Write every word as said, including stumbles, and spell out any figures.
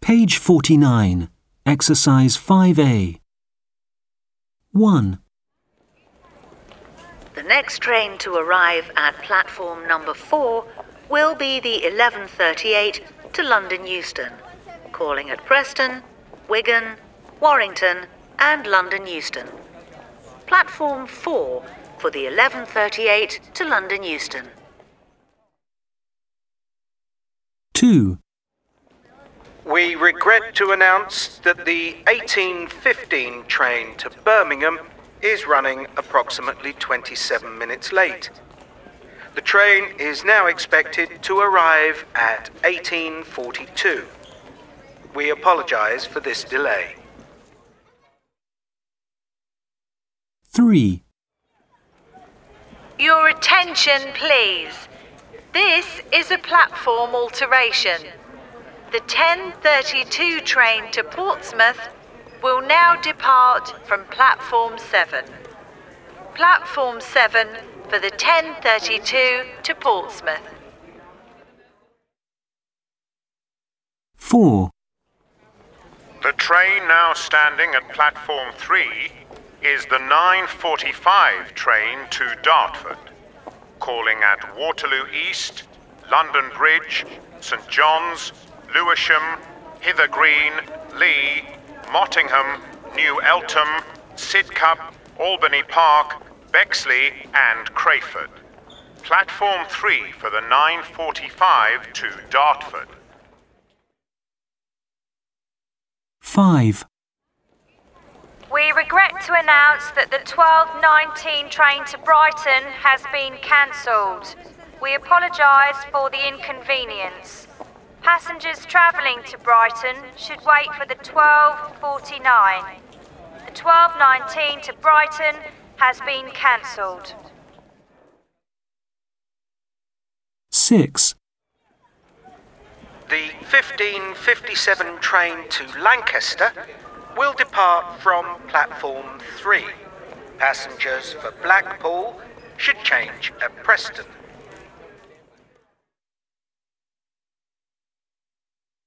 Page forty-nine, Exercise five A. one. The next train to arrive at platform number four will be the eleven thirty-eight to London Euston, calling at Preston, Wigan, Warrington and London Euston. Platform four for the eleven thirty-eight to London Euston. two. We regret to announce that the eighteen fifteen train to Birmingham is running approximately twenty-seven minutes late. The train is now expected to arrive at eighteen forty-two. We apologise for this delay. three. Your attention, please. This is a platform alteration. The ten thirty-two train to Portsmouth will now depart from platform seven. Platform seven for the ten thirty-two to Portsmouth. four. The train now standing at platform three is the nine forty-five train to Dartford, calling at Waterloo East, London Bridge, St John's, Lewisham, Hither Green, Lee, Mottingham, New Eltham, Sidcup, Albany Park, Bexley and Crayford. Platform three for the nine forty-five to Dartford. five. We regret to announce that the twelve nineteen train to Brighton has been cancelled. We apologise for the inconvenience. Passengers travelling to Brighton should wait for the twelve forty-nine. The twelve nineteen to Brighton has been cancelled. six. The fifteen fifty-seven train to Lancaster will depart from platform three. Passengers for Blackpool should change at Preston.